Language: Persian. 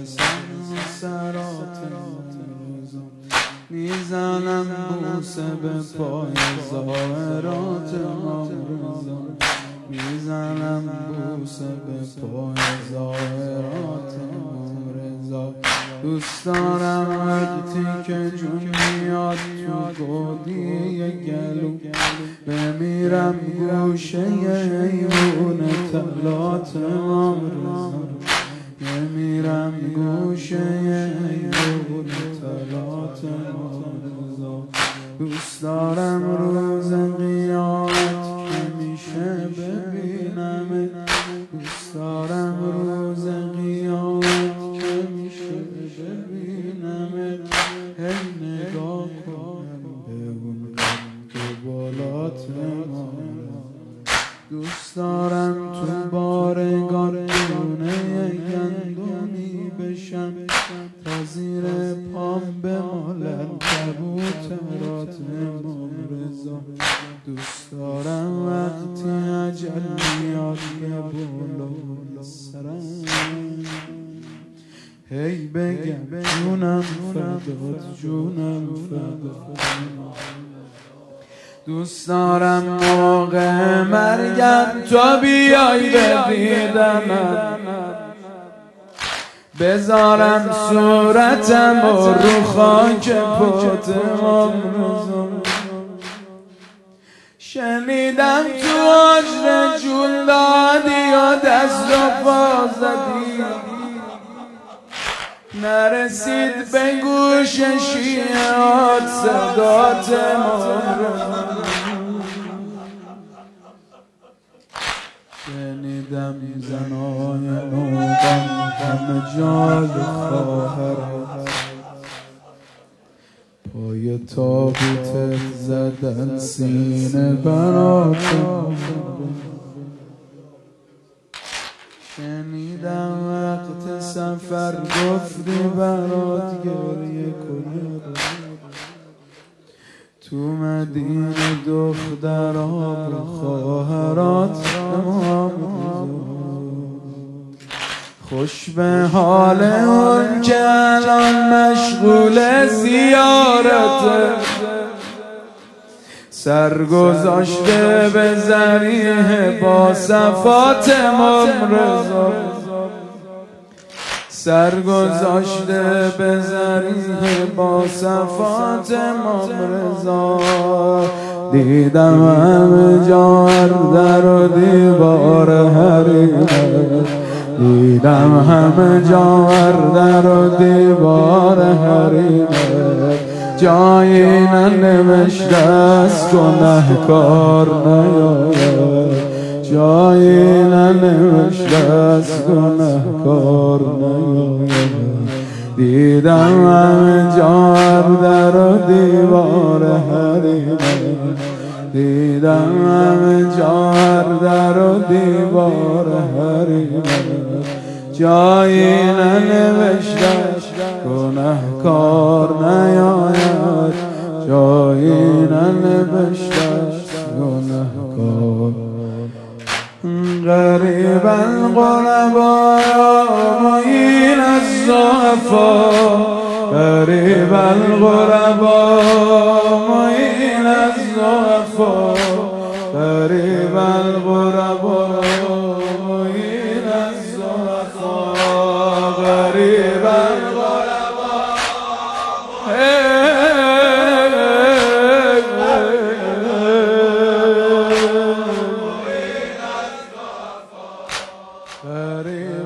سرات میزنم بوسه به پای ظاهرات مامرزا، میزنم بوسه به پای ظاهرات مامرزا. دوست دارم وقتی که جون میاد تو گودی گلو، بمیرم گوشه ایوون تلات مامرزا، بمیرم گوشه ایوون تلات مامرزا. دوست دارم روز قیامت همیشه ببینم، دوست دارم روز قیامت همیشه ببینم. هی نگاه کنم به اون قد بالات مامرزا، دوست دارم تو بارگاه دونه گندمی بشم، تا زیر پام بمالن کبوترات مامرزا. دوست دارم وقتی اجل میاد که بالا سرم هی بگم جونم فدات، جونم فدات. دوست دارم موقع مرگم تو بیای ببینم، بذارم صورتم و رو خاک پات مامرزا. شنیدم تو حجر جون دادی و دست و پا زدی، نرسید به گوش شیعات صدات مامرزا. شنیدم زنای نوبان همه جای خواهرات، پای تابوت زدن سینه برات. شنیدم وقت سفر گفتی برات گریه کنه، تو مدینه دخترها و خواهرات خوش به حال اون که الان مشغول زیارته، سرگذاشته به ذریح با صفات مامرزا، سرگذاشته به ذریح با صفات مامرزا. دیدم همه جا در و دیوار حریمه، دیدم همه جا در و دیوار حریمه، جایی ننوشته از گنهکار نیاید، جایی ننوشته از گنهکار نیاید. دیدم همه جا در و دیوار حریمه، دیدم همه جا در و دیوار حریمه، جایی ننوشته گنهکار نیاید، جایی ننوشته گنهکار. غریب الغربا معین الضعفا، غریب الغربا معین الضعفا، غریب الغربا معین الضعفا، غریب الغربا. غریب